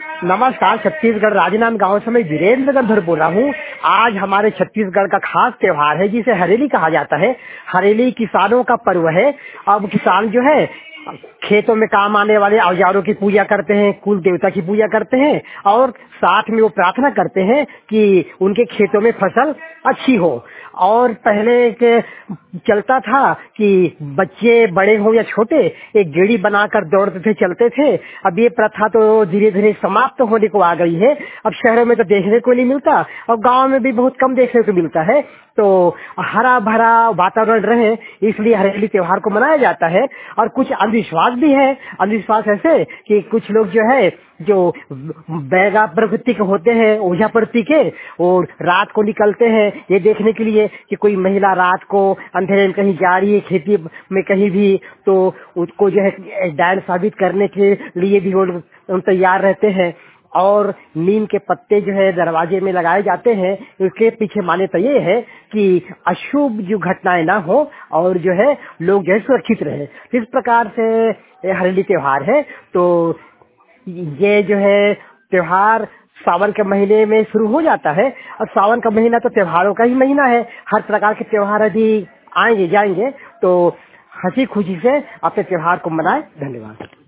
नमस्कार। छत्तीसगढ़ राजनांदगांव से मैं वीरेंद्र गंधर बोल रहा हूँ। आज हमारे छत्तीसगढ़ का खास त्योहार है जिसे हरेली कहा जाता है। हरेली किसानों का पर्व है। अब किसान जो है खेतों में काम आने वाले औजारों की पूजा करते हैं, कुल देवता की पूजा करते हैं और साथ में वो प्रार्थना करते हैं कि उनके खेतों में फसल अच्छी हो। और पहले के चलता था कि बच्चे बड़े हो या छोटे एक गेड़ी बनाकर दौड़ते थे, चलते थे। अब ये प्रथा तो धीरे धीरे समाप्त होने को आ गई है। अब शहरों में तो देखने को नहीं मिलता और गांव में भी बहुत कम देखने को मिलता है। तो हरा भरा वातावरण रहे इसलिए हरेली त्योहार को मनाया जाता है। और कुछ अंधविश्वास भी है। अंधविश्वास ऐसे कि कुछ लोग जो है जो बैगा प्रवृत्ति के होते हैं, ओझा प्रवृत्ति के, और रात को निकलते हैं ये देखने के लिए कि कोई महिला रात को अंधेरे में कहीं जा रही है खेती में कहीं भी, तो उसको जो है डायन साबित करने के लिए भी वो लोग तैयार रहते हैं। और नीम के पत्ते जो है दरवाजे में लगाए जाते हैं। इसके पीछे मान्यता ये है कि अशुभ जो घटनाएं ना हो और जो है लोग जो है सुरक्षित रहे। इस प्रकार से ये हरेली त्योहार है। तो ये जो है त्योहार सावन के महीने में शुरू हो जाता है। और सावन का महीना तो त्योहारों का ही महीना है। हर प्रकार के त्योहार यदि आएंगे जाएंगे तो हंसी खुशी से अपने त्योहार को मनाएं। धन्यवाद।